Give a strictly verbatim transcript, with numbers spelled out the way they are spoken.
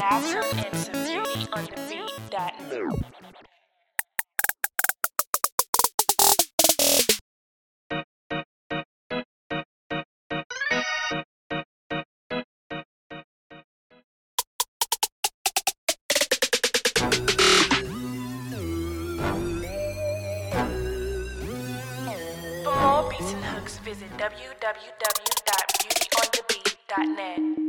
Master and some beauty on the beat dot net. For more beats and hooks, visit w w w dot beauty on the beat dot net.